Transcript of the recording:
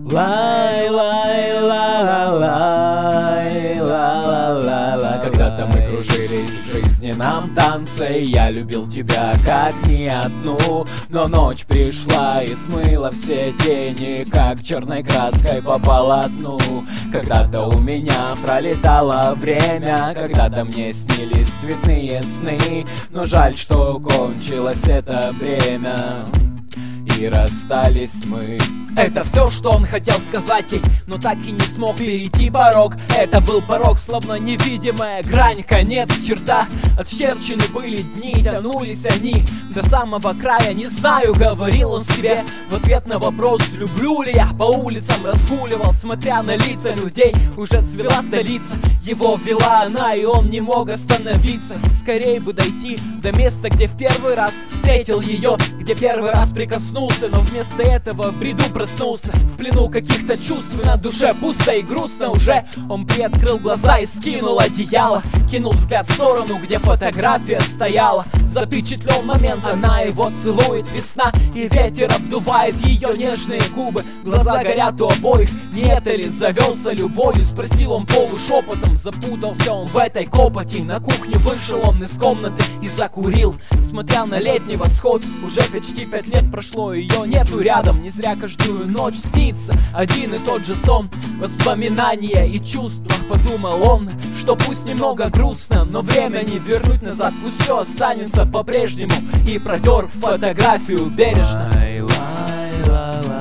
Лай, лай, ла, лай, ла. Когда-то мы кружились в жизненном танце, я любил тебя как ни одну. Но ночь пришла и смыла все тени, как черной краской по полотну. Когда-то у меня пролетало время, когда-то мне снились цветные сны. Но жаль, что кончилось это время, и расстались мы. Это все, что он хотел сказать ей, но так и не смог перейти порог. Это был порог, словно невидимая грань, конец, черта. Отчерчены были дни, тянулись они до самого края. Не знаю, говорил он себе в ответ на вопрос, люблю ли я. По улицам разгуливал, смотря на лица людей. Уже цвела столица, его вела она, и он не мог остановиться. Скорее бы дойти до места, где в первый раз встретил ее, где первый раз прикоснулся. Но вместо этого в бреду проснулся, в плену каких-то чувств, на душе пусто и грустно уже. Он приоткрыл глаза и скинул одеяло, кинул взгляд в сторону, где фотография стояла. Запечатлел момент, она его целует, весна, и ветер обдувает ее нежные губы. Глаза горят у обоих, не это ли завелся любовью? Спросил он полушепотом, запутался он в этой копоти. На кухне вышел он из комнаты и закурил, смотря на летний восход. Уже почти 5 лет прошло, ее нету рядом. Не зря каждую ночь снится один и тот же сон. Воспоминания и чувства, подумал он, что пусть немного грустно, но время не вернуть назад. Пусть все останется по-прежнему, и протер фотографию бережно. Лай, лай, ла, ла.